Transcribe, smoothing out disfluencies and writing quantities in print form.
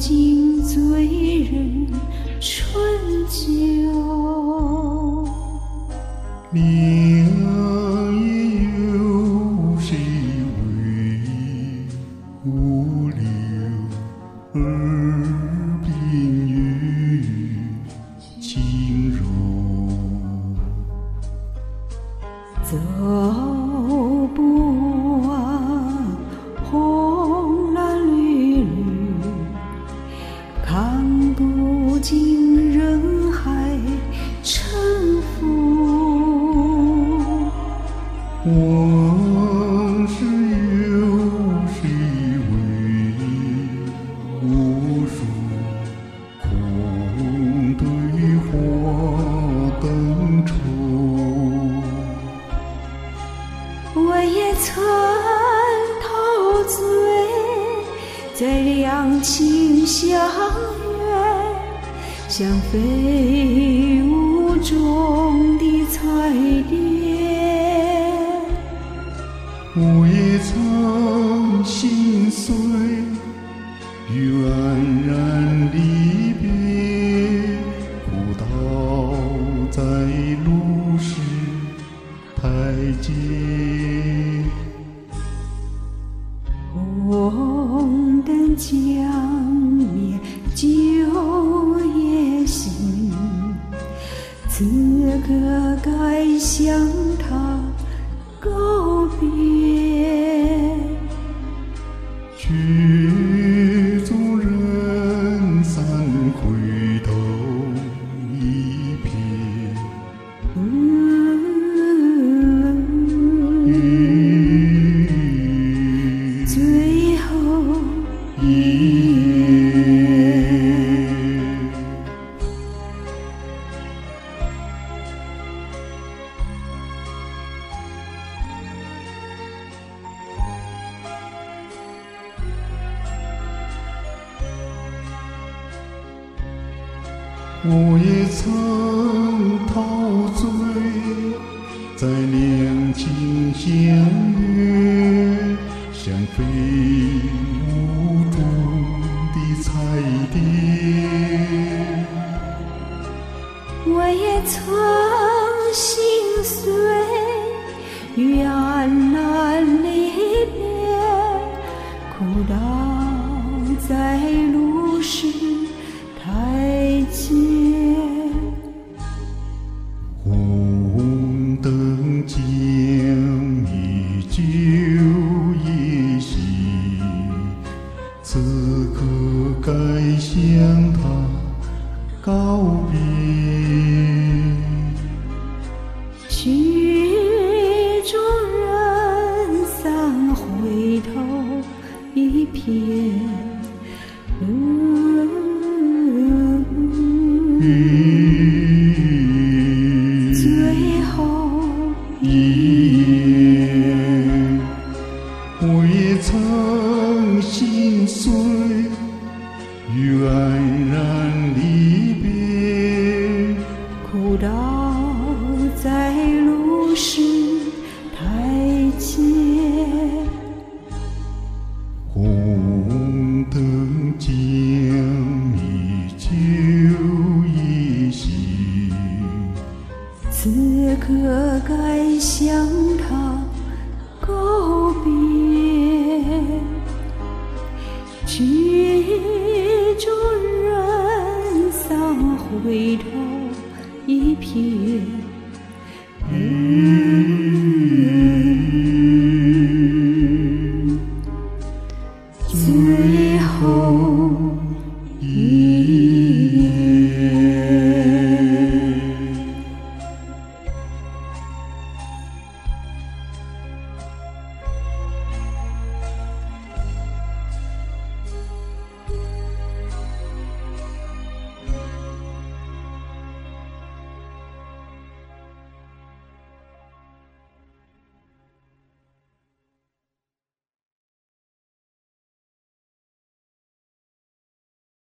尽醉人春酒。 明夜有谁为我留？耳鬓语轻柔。 走不完红蓝绿绿，看不尽人海沉浮。 往事有谁为我诉？空对花灯抽。 我也曾陶醉在两情相悦，像飞舞中的彩蝶。 我也曾心碎于黯然离别，哭倒在路石台阶。 红灯将灭，酒也醒，此刻该向他告别。 曲终人散，回头一瞥。 最后一夜，我也曾陶醉在两情相悦，像飞舞中的彩蝶。 我也曾心碎于黯然离别，哭倒在路石台阶。 红灯将灭，酒也醒，此刻该向他告别。 曲终人散，回头一瞥。最后一夜，我也曾心碎于黯然离别， 哭倒在路石台阶。 红灯将灭，酒也醒， 此刻该向他告别。曲终人散，回头一瞥。